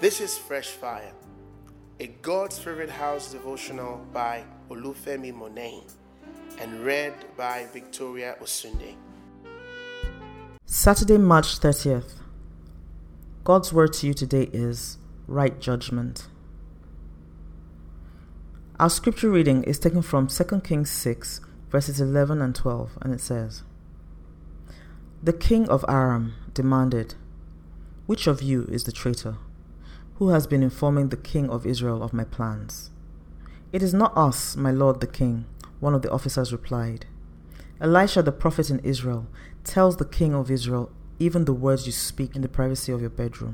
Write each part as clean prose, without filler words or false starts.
This is Fresh Fire, a God's Favorite House devotional by Olufemi Monain and read by Victoria Osunde. Saturday, March 30th. God's word to you today is right judgment. Our scripture reading is taken from 2 Kings 6, verses 11 and 12, and it says, "The king of Aram demanded, 'Which of you is the traitor? Who has been informing the king of Israel of my plans?' 'It is not us, my lord the king,' one of the officers replied. 'Elisha the prophet in Israel tells the king of Israel even the words you speak in the privacy of your bedroom.'"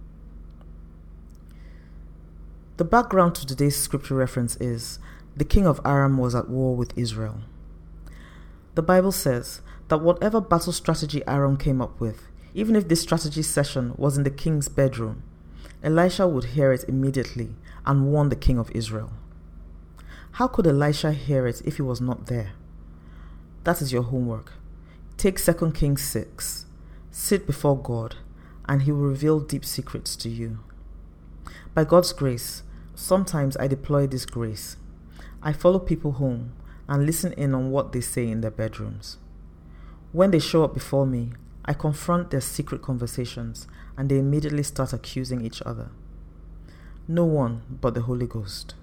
The background to today's scripture reference is the king of Aram was at war with Israel. The Bible says that whatever battle strategy Aram came up with, even if this strategy session was in the king's bedroom, Elisha would hear it immediately and warn the king of Israel. How could Elisha hear it if he was not there? That is your homework. Take 2 Kings 6, sit before God, and he will reveal deep secrets to you. By God's grace, sometimes I deploy this grace. I follow people home and listen in on what they say in their bedrooms. When they show up before me, I confront their secret conversations and they immediately start accusing each other. No one but the Holy Ghost.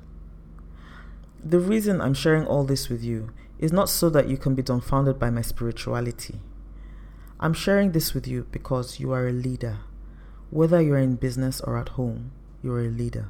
The reason I'm sharing all this with you is not so that you can be dumbfounded by my spirituality. I'm sharing this with you because you are a leader. Whether you're in business or at home, you're a leader.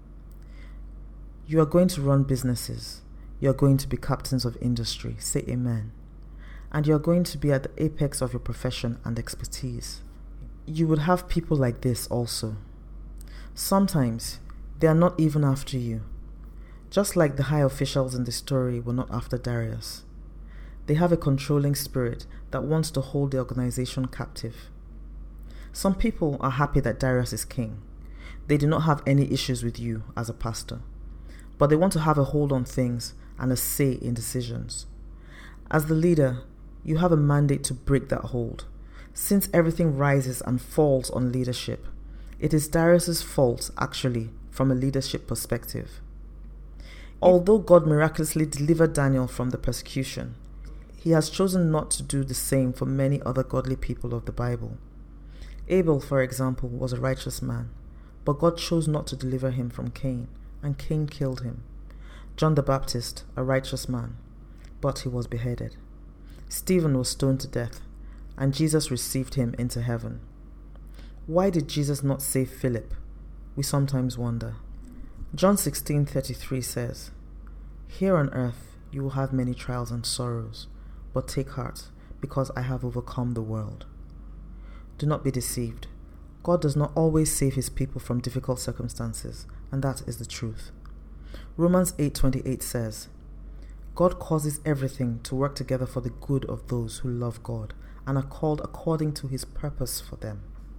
You are going to run businesses. You are going to be captains of industry. Say amen. And you are going to be at the apex of your profession and expertise. You would have people like this also. Sometimes they are not even after you. Just like the high officials in the story were not after Darius. They have a controlling spirit that wants to hold the organization captive. Some people are happy that Darius is king. They do not have any issues with you as a pastor, but they want to have a hold on things and a say in decisions. As the leader, you have a mandate to break that hold. Since everything rises and falls on leadership, it is Darius's fault, actually, from a leadership perspective. Although God miraculously delivered Daniel from the persecution, he has chosen not to do the same for many other godly people of the Bible. Abel, for example, was a righteous man, but God chose not to deliver him from Cain, and Cain killed him. John the Baptist, a righteous man, but he was beheaded. Stephen was stoned to death, and Jesus received him into heaven. Why did Jesus not save Philip? We sometimes wonder. John 16:33 says, "Here on earth you will have many trials and sorrows, but take heart, because I have overcome the world." Do not be deceived. God does not always save his people from difficult circumstances, and that is the truth. Romans 8:28 says, "God causes everything to work together for the good of those who love God and are called according to his purpose for them."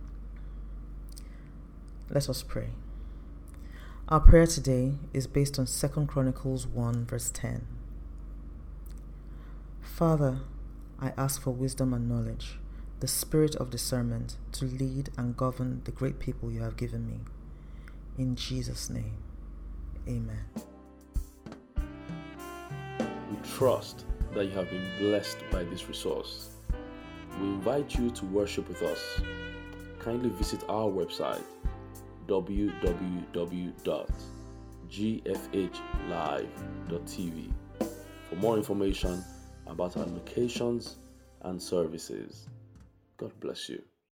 Let us pray. Our prayer today is based on 2 Chronicles 1 verse 10. Father, I ask for wisdom and knowledge, the spirit of discernment to lead and govern the great people you have given me. In Jesus' name, amen. We trust that you have been blessed by this resource. We invite you to worship with us. Kindly visit our website www.gfhlive.tv for more information about our locations and services. God bless you.